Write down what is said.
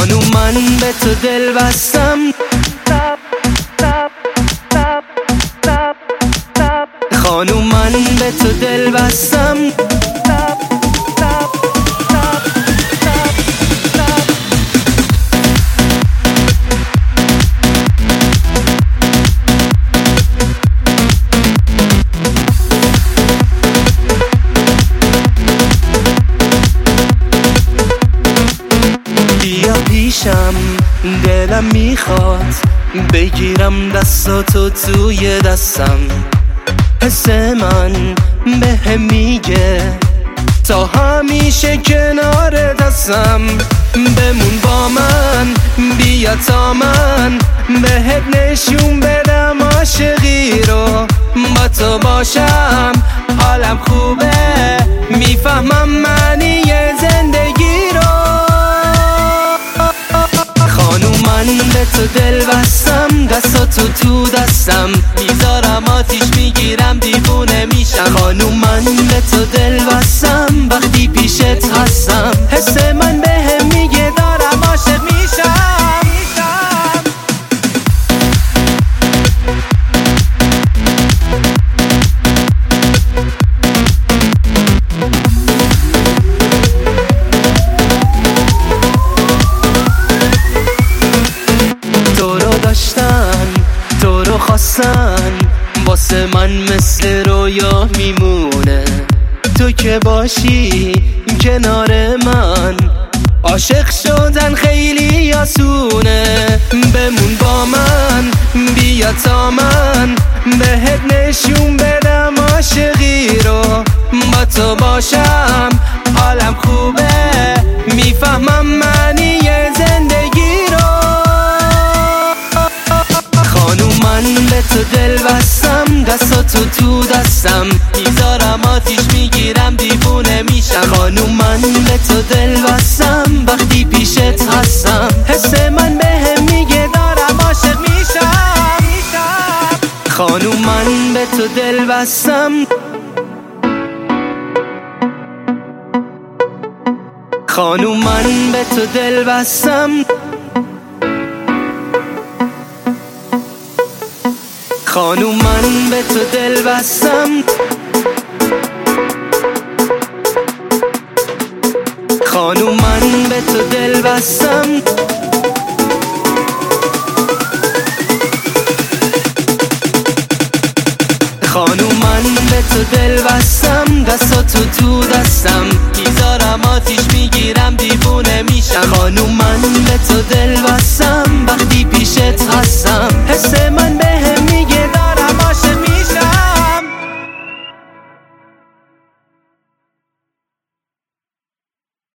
خانوم من به تو دل بستم، خانوم من به تو دل بستم. بیا پیشم دلم میخواد بگیرم دستاتو توی دستم، حس من به میگه تا همیشه کنار دستم. بمون با من، بیا تا من بهت نشون بدم عاشقی رو. با تو باشم حالم خوبه، میفهمم معنی زندگی رو. خانوم من به تو دل بستم، دستاتو تو دستم میذارم آتیش میگیرم دیوونه میشم. خانوم من به تو دل بستم، وقتی پیشت هستم حس من بهم میگه دارم عاشق میشم. تو رو خواستن واسه من مثل رویا میمونه، تو که باشی کنار من عاشق شدن خیلی آسونه. بمون با من، بیا تا من بهت نشون بدم عاشقی رو. با تو باشم حالم خوبه، میفهمم معنی زندگی رو. خانوم من به تو دل بستم، دستاتو تو دستم میذارم آتیش میگیرم دیوونه میشم. خانوم من به تو دل بستم، وقتی پیشت هستم حس من بهم میگه دارم عاشق میشم. خانوم من به تو دل بستم، خانوم من به تو دل بستم، خانوم من به تو دل بستم، خانوم من به تو دل بستم. خانوم من به تو دل بستم، دستاتو تو دستم میذارم آتیش میگیرم دیوونه میشم. خانوم من به تو دل بستم، وقتی پیشت هستم حس